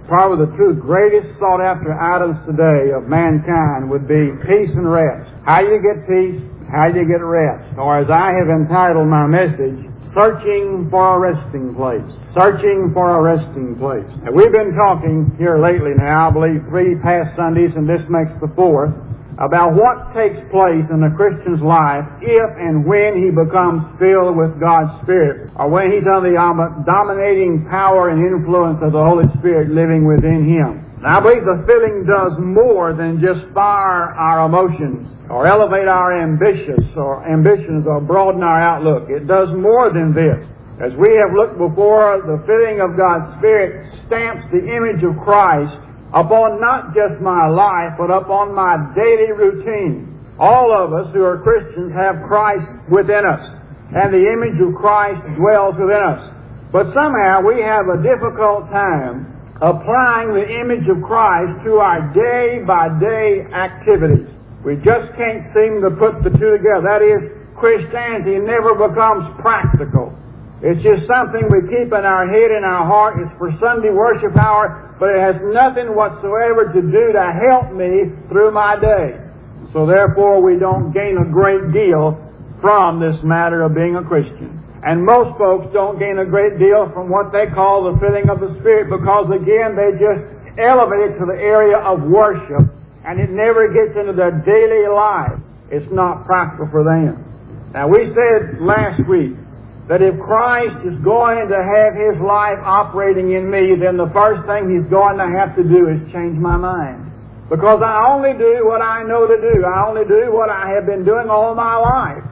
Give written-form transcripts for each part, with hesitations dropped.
probably the two greatest sought after items today of mankind would be peace and rest. How do you get peace? How do you get rest? Or as I have entitled my message, Searching for a Resting Place. Searching for a resting place. Now, we've been talking here lately now, I believe 3 past Sundays, and this makes the 4th, about what takes place in a Christian's life if and when he becomes filled with God's Spirit, or when he's under the dominating power and influence of the Holy Spirit living within him. Now, I believe the filling does more than just fire our emotions, or elevate our ambitions, or broaden our outlook. It does more than this. As we have looked before, the filling of God's Spirit stamps the image of Christ upon not just my life, but upon my daily routine. All of us who are Christians have Christ within us, and the image of Christ dwells within us. But somehow we have a difficult time applying the image of Christ to our day-by-day activities. We just can't seem to put the two together. That is, Christianity never becomes practical. It's just something we keep in our head and our heart. It's for Sunday worship hour, but it has nothing whatsoever to do to help me through my day. So therefore, we don't gain a great deal from this matter of being a Christian. And most folks don't gain a great deal from what they call the filling of the Spirit, because again, they just elevate it to the area of worship, and it never gets into their daily life. It's not practical for them. Now, we said last week that if Christ is going to have His life operating in me, then the first thing He's going to have to do is change my mind. Because I only do what I know to do. I only do what I have been doing all my life.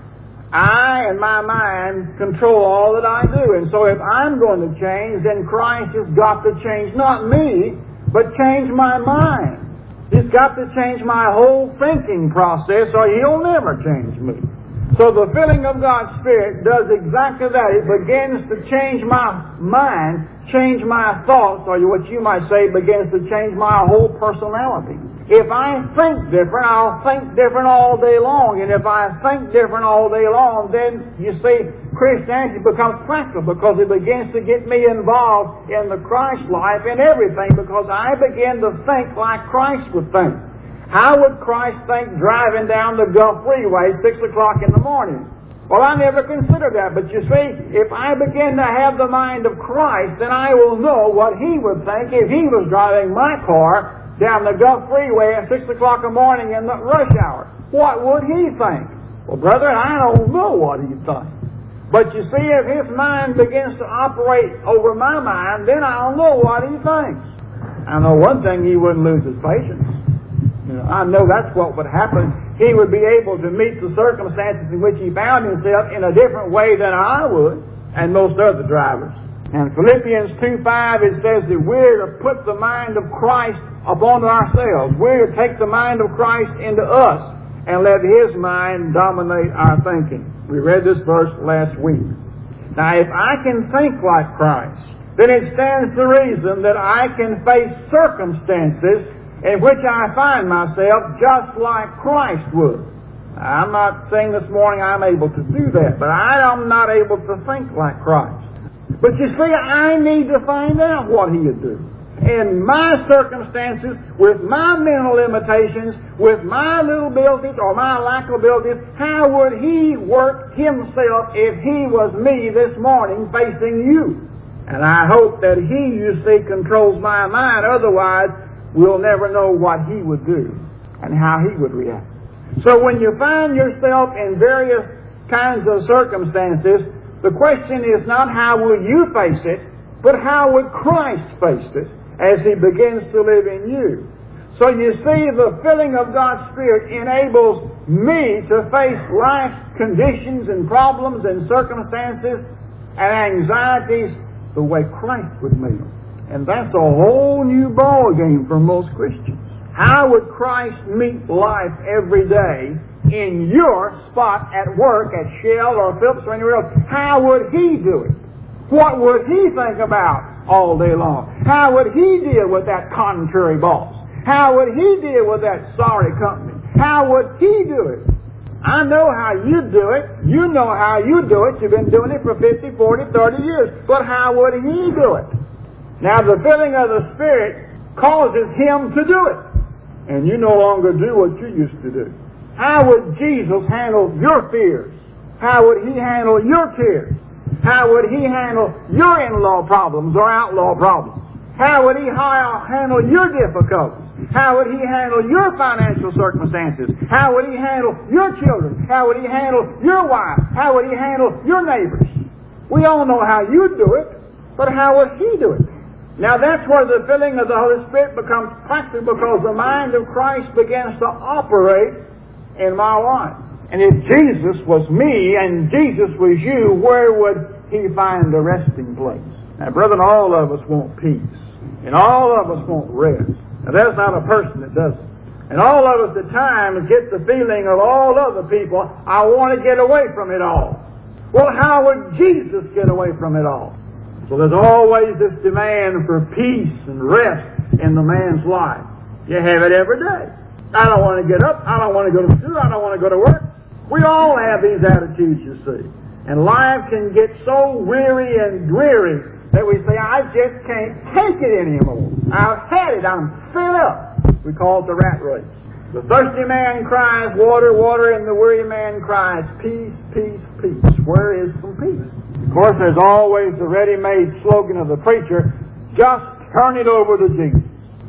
I and my mind control all that I do. And so if I'm going to change, then Christ has got to change not me, but change my mind. He's got to change my whole thinking process, or He'll never change me. So the filling of God's Spirit does exactly that. It begins to change my mind, change my thoughts, or what you might say, begins to change my whole personality. If I think different, I'll think different all day long. And if I think different all day long, then, you see, Christianity becomes practical, because it begins to get me involved in the Christ life and everything, because I begin to think like Christ would think. How would Christ think driving down the Gulf Freeway 6 o'clock in the morning? Well, I never considered that. But you see, if I begin to have the mind of Christ, then I will know what He would think if He was driving my car down the Gulf Freeway at 6 o'clock in the morning in the rush hour. What would He think? Well, brethren, I don't know what He'd think. But you see, if His mind begins to operate over my mind, then I'll know what He thinks. I know one thing: He wouldn't lose His patience. I know that's what would happen. He would be able to meet the circumstances in which he found himself in a different way than I would, and most other drivers. And Philippians 2:5, it says that we're to put the mind of Christ upon ourselves. We're to take the mind of Christ into us and let His mind dominate our thinking. We read this verse last week. Now, if I can think like Christ, then it stands to reason that I can face circumstances in which I find myself just like Christ would. I'm not saying this morning I'm able to do that, but I'm not able to think like Christ. But you see, I need to find out what He would do. In my circumstances, with my mental limitations, with my little abilities or my lack of abilities, how would He work Himself if He was me this morning facing you? And I hope that He, you see, controls my mind. Otherwise, we'll never know what He would do and how He would react. So when you find yourself in various kinds of circumstances, the question is not how will you face it, but how would Christ face it as He begins to live in you. So you see, the filling of God's Spirit enables me to face life's conditions and problems and circumstances and anxieties the way Christ would meet them. And that's a whole new ball game for most Christians. How would Christ meet life every day in your spot at work, at Shell or Phillips or anywhere else? How would He do it? What would He think about all day long? How would He deal with that contrary boss? How would He deal with that sorry company? How would He do it? I know how you do it. You know how you do it. You've been doing it for 50, 40, 30 years. But how would He do it? Now the filling of the Spirit causes him to do it. And you no longer do what you used to do. How would Jesus handle your fears? How would he handle your tears? How would he handle your in-law problems or outlaw problems? How would he handle your difficulties? How would he handle your financial circumstances? How would he handle your children? How would he handle your wife? How would he handle your neighbors? We all know how you do it, but how would he do it? Now that's where the filling of the Holy Spirit becomes practical, because the mind of Christ begins to operate in my life. And if Jesus was me and Jesus was you, where would he find a resting place? Now, brethren, all of us want peace. And all of us want rest. Now, there's not a person that doesn't. And all of us at times get the feeling of all other people, I want to get away from it all. Well, how would Jesus get away from it all? So there's always this demand for peace and rest in the man's life. You have it every day. I don't want to get up. I don't want to go to school. I don't want to go to work. We all have these attitudes, you see. And life can get so weary and dreary that we say, I just can't take it anymore. I've had it. I'm filled up. We call it the rat race. The thirsty man cries, water, water, and the weary man cries, peace, peace, peace. Where is some peace? Of course, there's always the ready-made slogan of the preacher, just turn it over to Jesus.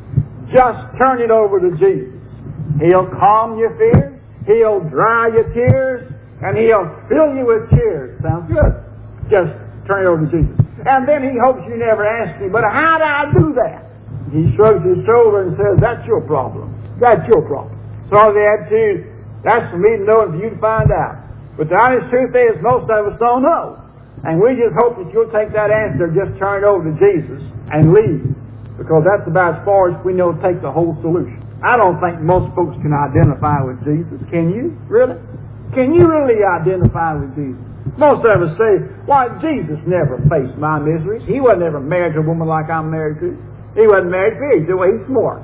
Just turn it over to Jesus. He'll calm your fears, he'll dry your tears, and he'll fill you with cheers. Sounds good. Just turn it over to Jesus. And then he hopes you never ask me, but how do I do that? He shrugs his shoulder and says, that's your problem. That's your problem. So the attitude, that's for me to know and for you to find out. But the honest truth is, most of us don't know. And we just hope that you'll take that answer, just turn it over to Jesus and leave. Because that's about as far as we know to take the whole solution. I don't think most folks can identify with Jesus. Can you? Really? Can you really identify with Jesus? Most of us say, why, Jesus never faced my miseries. He wasn't ever married to a woman like I'm married to. He wasn't married to me. He said, well, he's smart.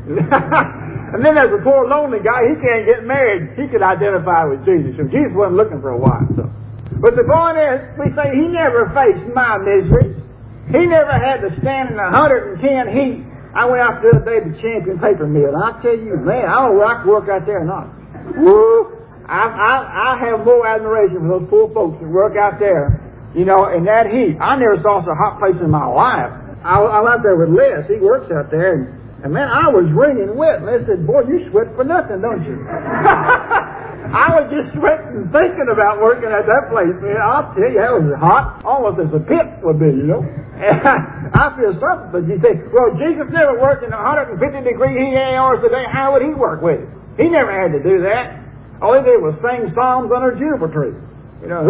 And then there's a poor lonely guy, he can't get married. He could identify with Jesus. So Jesus wasn't looking for a wife. So. But the point is, we say he never faced my miseries. He never had to stand in 110 heat. I went out the other day to Champion Paper Mill, and I'll tell you, man, I don't know if I can work out there or not. Woo! I have more admiration for those poor folks that work out there, you know, in that heat. I never saw such a hot place in my life. I'm out there with Les. He works out there, and man, I was wringing wet. And Les said, boy, you sweat for nothing, don't you? I was just sweating thinking about working at that place. Man, I'll tell you, that was hot, almost as a pit would be, you know. And I feel something, but you say, well, Jesus never worked in 150-degree heat hours a day. How would he work with it? He never had to do that. All he did was sing psalms under a juniper tree. You know,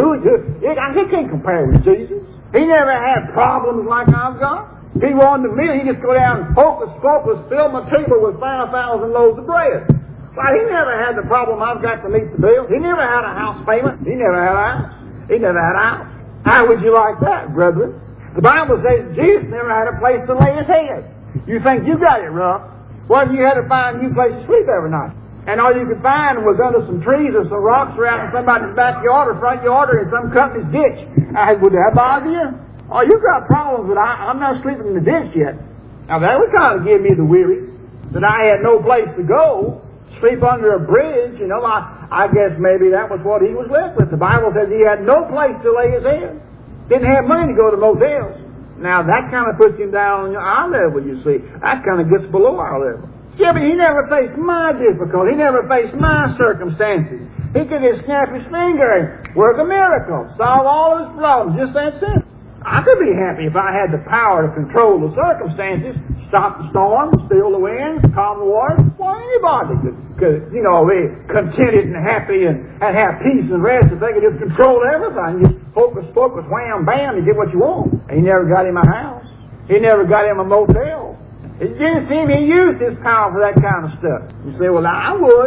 he can't compare with Jesus. He never had problems like I've got. If he wanted to meal, he'd just go down and hocus pocus, fill my table with 5,000 loaves of bread. Why, he never had the problem I've got to meet the bill. He never had a house payment. He never had a house. He never had a house. How would you like that, brethren? The Bible says Jesus never had a place to lay his head. You think you got it rough. Well, you had to find a new place to sleep every night. And all you could find was under some trees or some rocks or out in somebody's backyard or front yard or in some company's ditch. Would that bother you? Oh, you got problems, but I'm not sleeping in the ditch yet. Now that would kind of give me the wearies, that I had no place to go. Sleep under a bridge, you know. I guess maybe that was what he was left with. The Bible says he had no place to lay his head. Didn't have money to go to motels. Now that kind of puts him down on our level, you see. That kind of gets below our level. Yeah, but he never faced my difficulty. He never faced my circumstances. He could just snap his finger and work a miracle, solve all his problems, just that simple. I could be happy if I had the power to control the circumstances, stop the storm, still the winds, calm the water. Well, anybody could you know, be contented and happy and have peace and rest if they could just control everything. Just focus, wham, bam, and get what you want. He never got him a house. He never got him a motel. It didn't seem he used his power for that kind of stuff. You say, well, I would.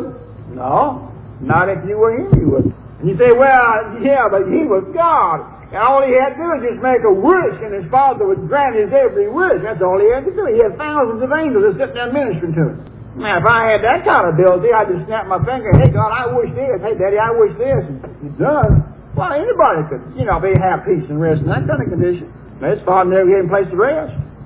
No, not if you were him, you wouldn't. And you say, well, yeah, but he was God. And all he had to do was just make a wish, and his Father would grant his every wish. That's all he had to do. He had thousands of angels that sit there ministering to him. Now, if I had that kind of ability, I'd just snap my finger, hey, God, I wish this. Hey, Daddy, I wish this. And it's done. Well, anybody could, you know, have peace and rest in that kind of condition. His Father never gave him a place to rest.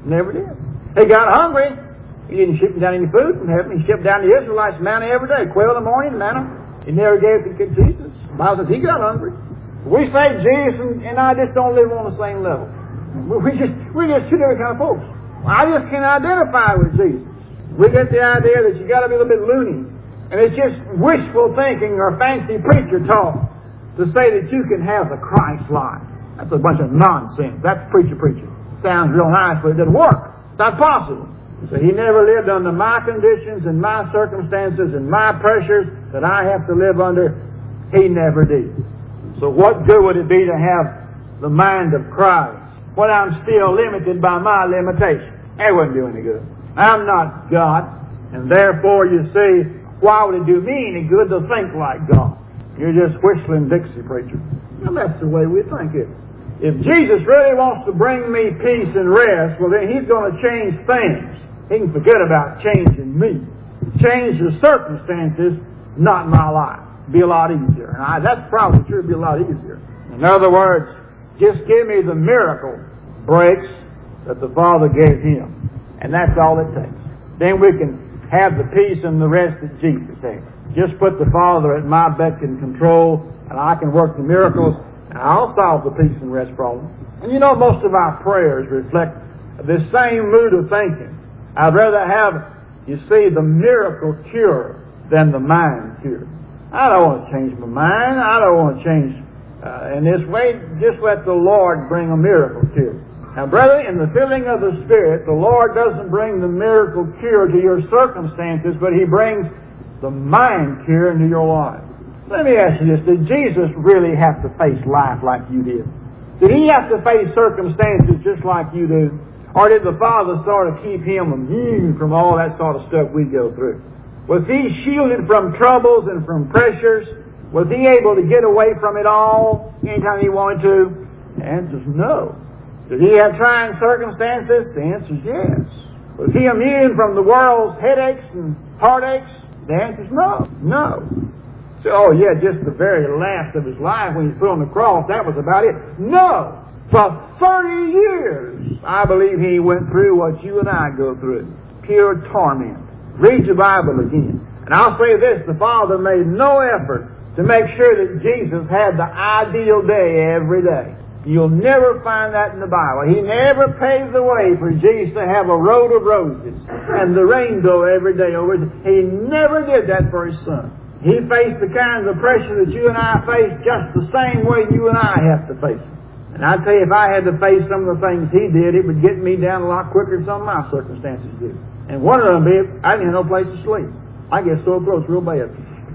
Never did. He got hungry. He didn't ship down any food from heaven. He shipped down the Israelites manna every day. Quail in the morning, manna. He never gave it to Jesus. The Bible says he got hungry. We say Jesus and I just don't live on the same level. We're just two different kind of folks. I just can't identify with Jesus. We get the idea that you got to be a little bit loony. And it's just wishful thinking or fancy preacher talk to say that you can have the Christ life. That's a bunch of nonsense. That's preacher. Sounds real nice, but it doesn't work. It's not possible. So he never lived under my conditions and my circumstances and my pressures that I have to live under. He never did. So what good would it be to have the mind of Christ when I'm still limited by my limitations? That wouldn't do any good. I'm not God, and therefore, you see, why would it do me any good to think like God? You're just whistling Dixie, preacher. And that's the way we think it. If Jesus really wants to bring me peace and rest, well then He's going to change things. He can forget about changing me. Change the circumstances, not my life. Be a lot easier. And that's probably true. It'd be a lot easier. In other words, just give me the miracle breaks that the Father gave Him. And that's all it takes. Then we can have the peace and the rest that Jesus had. Just put the Father at my beck and control, and I can work the miracles, and I'll solve the peace and rest problem. And you know, most of our prayers reflect this same mood of thinking. I'd rather have, you see, the miracle cure than the mind cure. I don't want to change my mind. I don't want to change in this way. Just let the Lord bring a miracle cure. Now, brother, in the filling of the Spirit, the Lord doesn't bring the miracle cure to your circumstances, but He brings the mind cure into your life. Let me ask you this. Did Jesus really have to face life like you did? Did He have to face circumstances just like you do? Or did the Father sort of keep Him immune from all that sort of stuff we go through? Was He shielded from troubles and from pressures? Was He able to get away from it all anytime He wanted to? The answer is no. Did He have trying circumstances? The answer is yes. Was He immune from the world's headaches and heartaches? The answer is no. No. So, oh yeah, just the very last of His life when He was put on the cross, that was about it. No. For 30 years, I believe He went through what you and I go through. Pure torment. Read your Bible again. And I'll say this, the Father made no effort to make sure that Jesus had the ideal day every day. You'll never find that in the Bible. He never paved the way for Jesus to have a road of roses and the rainbow every day over it. He never did that for His Son. He faced the kinds of pressure that you and I face just the same way you and I have to face it. And I tell you, if I had to face some of the things He did, it would get me down a lot quicker than some of my circumstances did. And one of them be, I didn't have no place to sleep. I get sore throats real bad.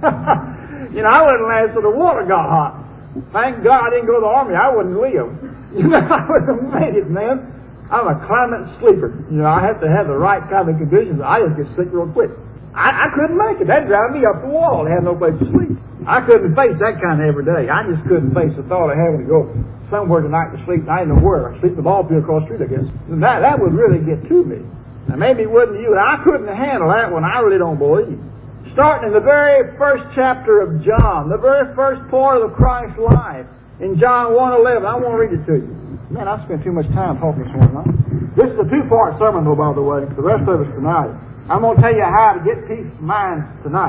You know, I wouldn't last till the water got hot. Thank God I didn't go to the army. I wouldn't live. You know, I wouldn't have made it, man. I'm a climate sleeper. You know, I have to have the right kind of conditions. I just get sick real quick. I couldn't make it. That'd drive me up the wall to have no place to sleep. I couldn't face that kind of every day. I just couldn't face the thought of having to go somewhere tonight to sleep. I didn't know where. I sleep in the ball field across the street, I guess. And that would really get to me. Now, maybe it wouldn't you. I couldn't handle that one. I really don't believe. Starting in the very first chapter of John, the very first part of Christ's life, in John 1:11, I want to read it to you. Man, I spent too much time talking this morning, huh? This is a two-part sermon, though, by the way, for the rest of us tonight. I'm going to tell you how to get peace of mind tonight.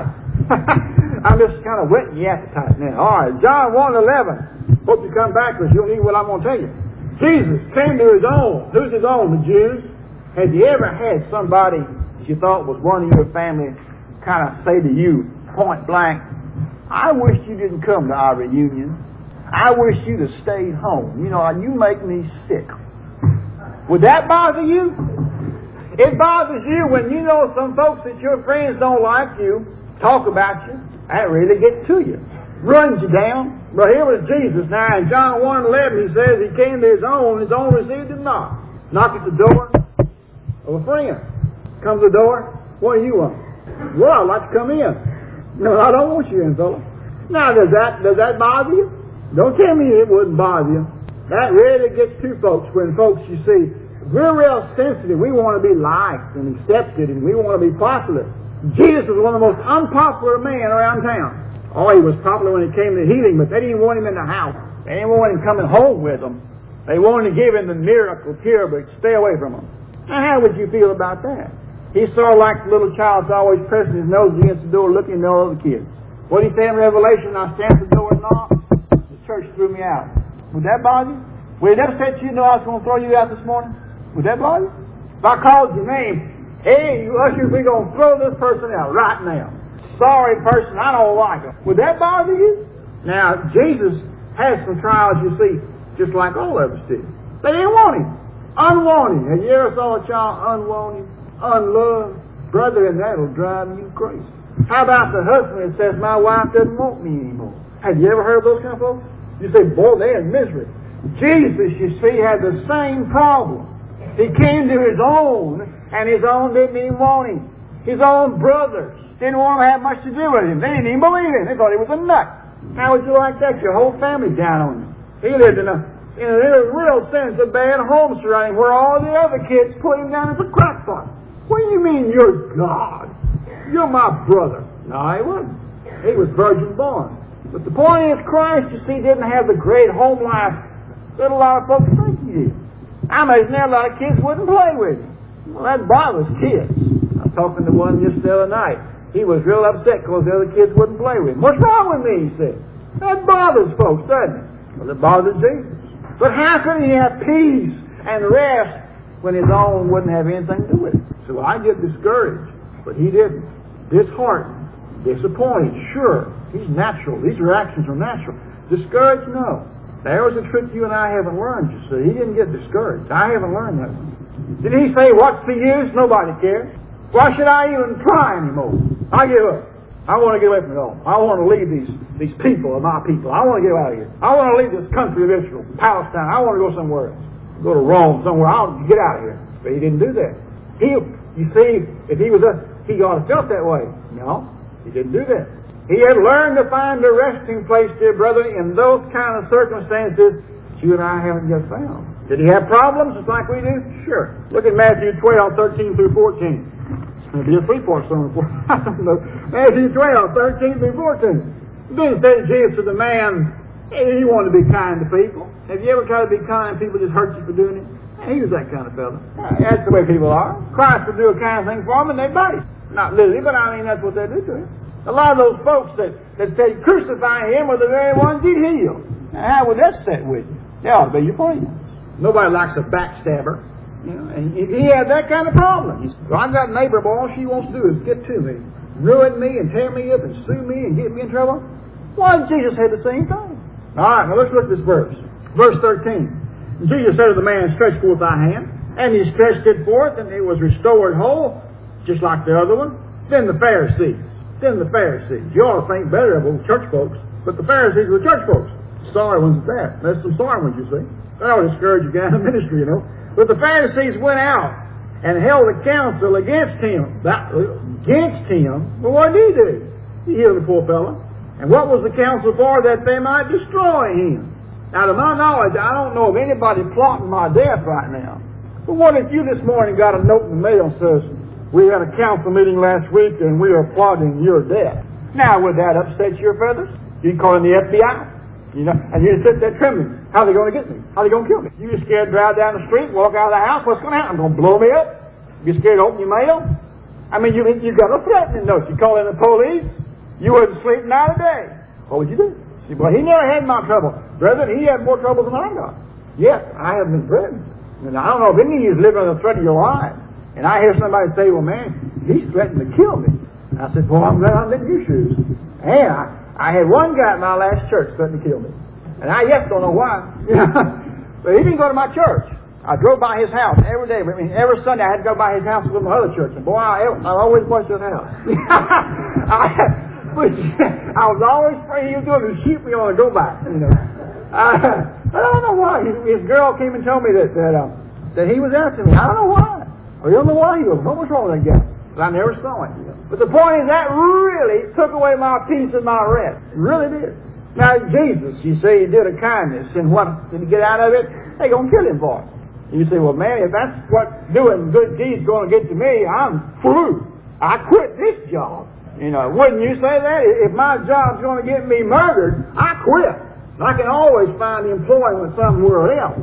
I'm just kind of whetting your appetite now. All right, John 1:11. Hope you come back because you'll need what I'm going to tell you. Jesus came to His own. Who's His own? The Jews. Have you ever had somebody that you thought was one of your family kind of say to you, point blank, I wish you didn't come to our reunion. I wish you'd have stayed home. You know, you make me sick. Would that bother you? It bothers you when you know some folks that your friends don't like you, talk about you. That really gets to you. Runs you down. But here was Jesus. Now in John 1:11 He says He came to His own received Him not. Knock at the door of a friend. Comes to the door. What do you want? Well, I'd like to come in. No, I don't want you in, fella. Now, does that bother you? Don't tell me it wouldn't bother you. That really gets to folks when folks, you see, we're real sensitive. We want to be liked and accepted and we want to be popular. Jesus was one of the most unpopular men around town. Oh, He was popular when it came to healing, but they didn't want Him in the house. They didn't want Him coming home with them. They wanted to give Him the miracle cure, but stay away from Him. Now, how would you feel about that? He's sort of like the little child that's always pressing his nose against the door looking at all the kids. What did he say in Revelation? I stand at the door and knock. The church threw me out. Would that bother you? Would it upset you to know I was going to throw you out this morning? Would that bother you? If I called your name, hey, you ushers, we're going to throw this person out right now. Sorry person, I don't like him. Would that bother you? Now, Jesus has some trials, you see, just like all of us did. They didn't want him. Unwanted. Have you ever saw a child unwanted, unloved? Brother, and that'll drive you crazy. How about the husband that says, my wife doesn't want me anymore? Have you ever heard of those kind of folks? You say, boy, they're in misery. Jesus, you see, had the same problem. He came to his own, and his own didn't even want him. His own brothers didn't want to have much to do with him. They didn't even believe him. They thought he was a nut. How would you like that? Your whole family down on you. He lived in a real sense, a bad home surrounding where all the other kids put him down as a crackpot. What do you mean you're God? You're my brother. No, he wasn't. He was virgin born. But the point is, Christ, you see, didn't have the great home life that a lot of folks think he did. I imagine there a lot of kids wouldn't play with him. Well, that bothers kids. I was talking to one just the other night. He was real upset because the other kids wouldn't play with him. What's wrong with me, he said. That bothers folks, doesn't it? Well, it bothers Jesus. But how could he have peace and rest when his own wouldn't have anything to do with it? So I get discouraged, but he didn't. Disheartened, disappointed, sure. He's natural. These reactions are natural. Discouraged, no. There was a trick you and I haven't learned, you see. He didn't get discouraged. I haven't learned that one. Did he say, what's the use? Nobody cares. Why should I even try anymore? I give up. I want to get away from it all. I want to leave these people of my people. I want to get out of here. I want to leave this country of Israel, Palestine. I want to go somewhere else. Go to Rome, somewhere. I want to get out of here. But he didn't do that. You see, if he was he ought to have felt that way. No, he didn't do that. He had learned to find a resting place, dear brother, in those kind of circumstances that you and I haven't yet found. Did he have problems just like we do? Sure. Look at Matthew 12, 13 through 14. Maybe a three-part sermon for I don't know. Matthew 12, 13 through 14. Then said Jesus to the man, he wanted to be kind to people. Have you ever tried to be kind and people just hurt you for doing it? He was that kind of fellow. That's the way people are. Christ would do a kind of thing for them and they'd bite him. Not literally, but I mean that's what they do to him. A lot of those folks that said crucify him were the very ones he'd heal. Now, how would that sit with you? They ought to be your friends. Nobody likes a backstabber. You know, and he had that kind of problem. He said, well, I've got a neighbor, but all she wants to do is get to me, ruin me and tear me up and sue me and get me in trouble. Why, Jesus had the same thing. All right, now let's look at this verse. Verse 13. Jesus said to the man, stretch forth thy hand. And he stretched it forth, and it was restored whole, just like the other one. Then the Pharisees. You ought to think better of those church folks, but the Pharisees were church folks. Sorry ones at that. There's some sorry ones, you see. That ought to discourage you guys in ministry, you know. But the Pharisees went out and held a council against him. Well, what did he do? He healed the poor fellow. And what was the council for? That they might destroy him. Now, to my knowledge, I don't know of anybody plotting my death right now. But what if you this morning got a note in the mail that says, we had a council meeting last week and we are plotting your death? Now, would that upset your feathers? You'd call in the FBI. You know, and you sit there trembling. How are they going to get me? How are they going to kill me? You get scared to drive down the street, walk out of the house. What's going to happen? Going to blow me up? You scared to open your mail? I mean, you got a threatening note. You call in the police. You wouldn't sleep night or day. What would you do? See, well, he never had my trouble. Brethren, he had more trouble than I got. Yes, I have been threatened. And I don't know if any of you is living on the threat of your life. And I hear somebody say, well, man, he's threatened to kill me. And I said, well, I'm glad I'm in your shoes. And I had one guy at my last church threatened to kill me. And I yet don't know why. But he didn't go to my church. I drove by his house every day. I mean, every Sunday I had to go by his house to my other church. And boy, I always watched his house. I was always afraid he was going to shoot me on a go-by. You know. I don't know why. His girl came and told me that he was after me. I don't know why. I don't know why he was. What was wrong with that guy? But I never saw him. But the point is, that really took away my peace and my rest. It really did. Now, Jesus, you say he did a kindness, and what did he get out of it? They're going to kill him for it. You say, well, man, if that's what doing good deeds going to get to me, I'm through. I quit this job. You know, wouldn't you say that? If my job's going to get me murdered, I quit. I can always find employment somewhere else.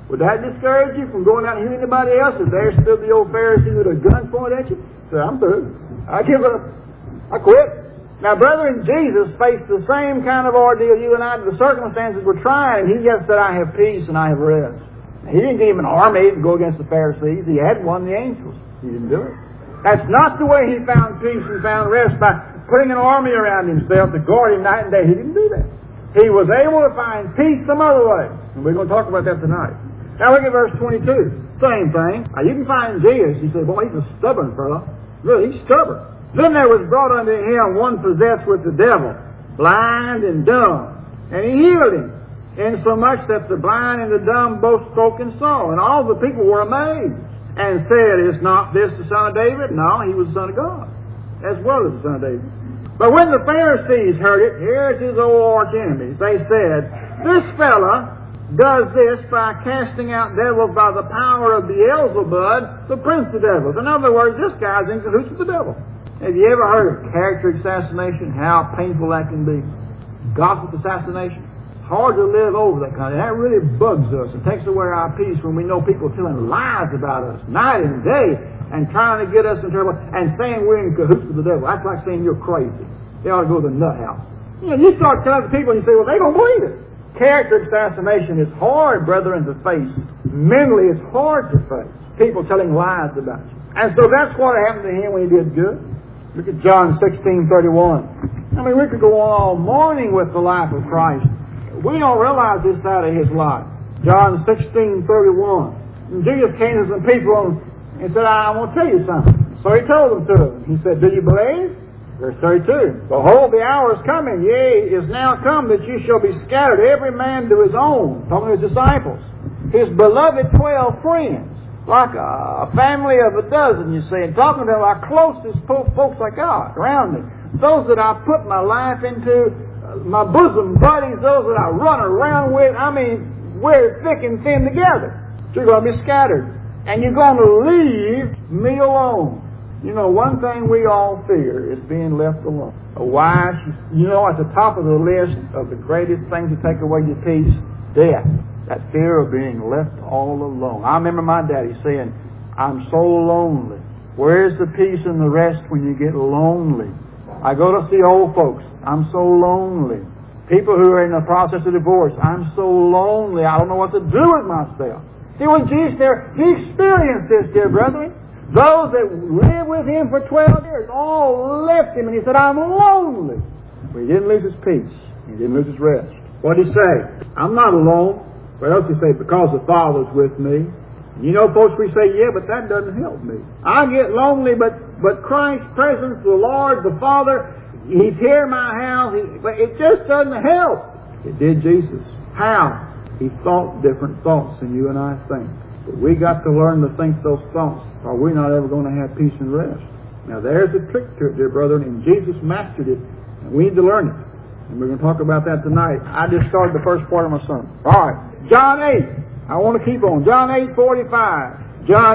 Would that discourage you from going out and hearing anybody else if there stood the old Pharisee with a gun pointed at you? Say, I'm through. I give up. I quit. Now, brethren, Jesus faced the same kind of ordeal you and I. The circumstances were trying, and He just said, I have peace and I have rest. He didn't give Him an army to go against the Pharisees. He had one, the angels. He didn't do it. That's not the way He found peace and found rest, by putting an army around Himself to guard Him night and day. He didn't do that. He was able to find peace some other way. And we're going to talk about that tonight. Now look at verse 22. Same thing. Now you can find Jesus. You say, boy, he's a stubborn fellow. Really, he's stubborn. Then there was brought unto him one possessed with the devil, blind and dumb. And He healed him, insomuch that the blind and the dumb both spoke and saw. And all the people were amazed, and said, Is not this the Son of David? No, he was the Son of God, as well as the Son of David. But when the Pharisees heard it, here's his old arch enemies, they said, This fellow does this by casting out devils by the power of Beelzebub, the prince of devils. In other words, this guy's in cahoots with the devil. Have you ever heard of character assassination? How painful that can be. Gossip assassination. Hard to live over that kind of. That really bugs us. It takes away our peace when we know people telling lies about us night and day and trying to get us in trouble and saying we're in cahoots with the devil. That's like saying you're crazy. They ought to go to the nut house. You know, you start telling people and you say, well, they don't believe it. Character assassination is hard, brethren, to face. Mentally, it's hard to face. People telling lies about you. And so that's what happened to him when he did good. Look at John 16:31. I mean, we could go on all morning with the life of Christ. We don't realize this side of His life. John 16:31. And Jesus came to some people and said, I want to tell you something. So He told them to them. He said, do you believe? Verse 32. Behold, the hour is coming, yea, is now come, that you shall be scattered, every man to his own. Talking to His disciples. His beloved 12 friends. Like a family of a dozen, you see. And talking to them, our closest folks I got around me. Those that I put my life into, my bosom buddies, those that I run around with. I mean, we're thick and thin together. So you're going to be scattered. And you're going to leave me alone. You know, one thing we all fear is being left alone. A wife, you know, at the top of the list of the greatest things to take away your peace, death. That fear of being left all alone. I remember my daddy saying, I'm so lonely. Where's the peace and the rest when you get lonely? I go to see old folks. I'm so lonely. People who are in the process of divorce. I'm so lonely. I don't know what to do with myself. See, when Jesus there, He experienced this, dear brethren. Those that lived with Him for 12 years all left Him, and He said, I'm lonely. But He didn't lose His peace. He didn't lose His rest. What did He say? I'm not alone. What else did He say? Because the Father's with me. You know, folks, we say, yeah, but that doesn't help me. I get lonely, but Christ's presence, the Lord, the Father, He's here in my house, but it just doesn't help. It did Jesus. How? He thought different thoughts than you and I think. But we got to learn to think those thoughts, or we're not ever going to have peace and rest. Now, there's a trick to it, dear brethren, and Jesus mastered it, and we need to learn it. And we're going to talk about that tonight. I just started the first part of my sermon. All right. John 8. I want to keep on. John 8:45. John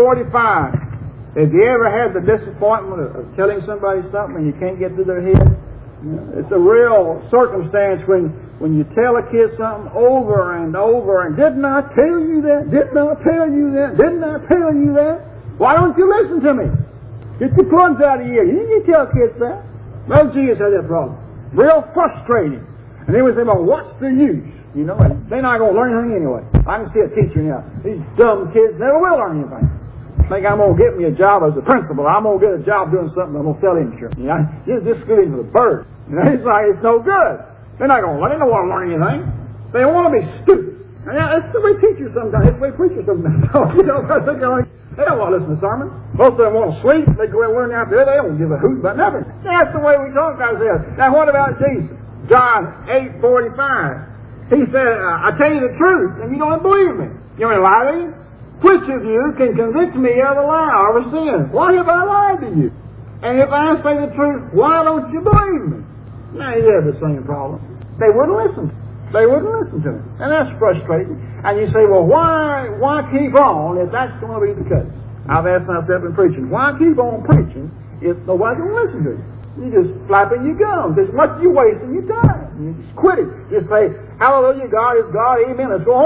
8:45. Have you ever had the disappointment of telling somebody something and you can't get through their head? It's a real circumstance when you tell a kid something over and over and didn't I tell you that? Didn't I tell you that? Didn't I tell you that? Why don't you listen to me? Get your plugs out of your ear. You didn't tell kids that. Well, Jesus had that problem. Real frustrating. And they would say, well, what's the use? You know, and they're not going to learn anything anyway. I can see a teacher now. These dumb kids never will learn anything. Think I'm going to get me a job as a principal. I'm going to get a job doing something. I'm going to sell insurance. You know, this schooling for the birds. You know, it's like, it's no good. They're not going to learn. They don't want to learn anything. They want to be stupid. And that's the way teachers sometimes, that's the way preachers sometimes. You know, they don't want to listen to sermons. Most of them want to sleep. They go and learn out there. They don't give a hoot about nothing. That's the way we talk about ourselves. Now, what about Jesus? John 8:45. He said, I tell you the truth, and you don't believe me. You want to lie to me? Which of you can convict me of a lie or of a sin? Why have I lied to you? And if I say the truth, why don't you believe me? Now, you have the same problem. They wouldn't listen. They wouldn't listen to him. And that's frustrating. And you say, well, why keep on if that's going to be the case? I've asked myself in preaching, why keep on preaching if nobody's going to listen to you? You're just flapping your gums. It's what you're wasting your time. You just quit it. Just say, hallelujah, God is God, amen, let's go home.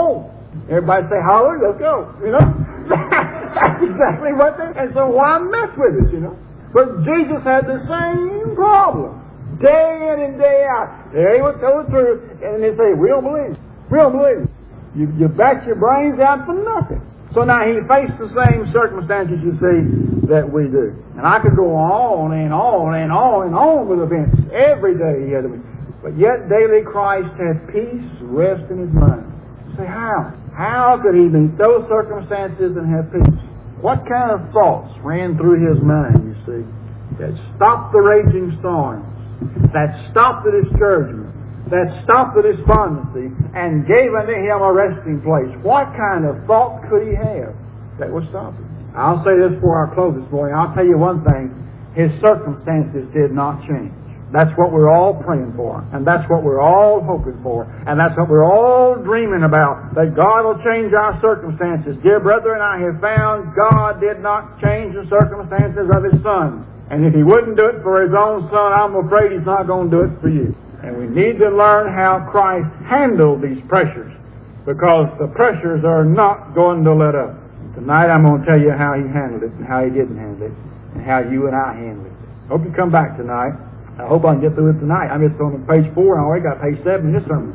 Everybody say, hallelujah, let's go. You know? That's exactly what they... And so why mess with us, you know? But Jesus had the same problem. Day in and day out. There he would go through, and they say, we don't believe. We don't believe. You back your brains out for nothing. So now he faced the same circumstances, you see, that we do. And I could go on and on and on and on with events. Every day he had them. But yet daily Christ had peace, rest in his mind. You say, how? How could he meet those circumstances and have peace? What kind of thoughts ran through his mind, you see, that stopped the raging storms, that stopped the discouragement, that stopped the despondency, and gave unto him a resting place? What kind of thought could he have that would stop him? I'll say this before I close this morning. I'll tell you one thing. His circumstances did not change. That's what we're all praying for, and that's what we're all hoping for, and that's what we're all dreaming about, that God will change our circumstances. Dear brethren, I have found God did not change the circumstances of His Son. And if He wouldn't do it for His own Son, I'm afraid He's not going to do it for you. And we need to learn how Christ handled these pressures, because the pressures are not going to let up. Tonight I'm going to tell you how He handled it and how He didn't handle it, and how you and I handle it. Hope you come back tonight. I hope I can get through it tonight. I'm just on page 4, and I already got page 7 in this sermon.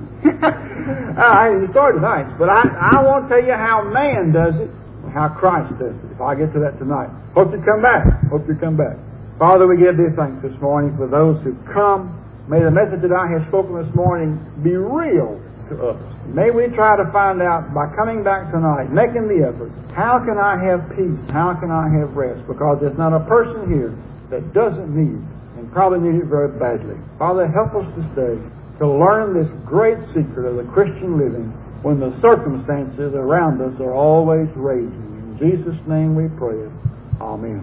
I didn't start tonight, but I want to tell you how man does it and how Christ does it, if I get to that tonight. Hope you come back. Hope you come back. Father, we give Thee thanks this morning for those who come. May the message that I have spoken this morning be real to us. May we try to find out by coming back tonight, making the effort, how can I have peace? How can I have rest? Because there's not a person here that doesn't need, and probably need it very badly. Father, help us this day to learn this great secret of the Christian living when the circumstances around us are always raging. In Jesus' name we pray. Amen.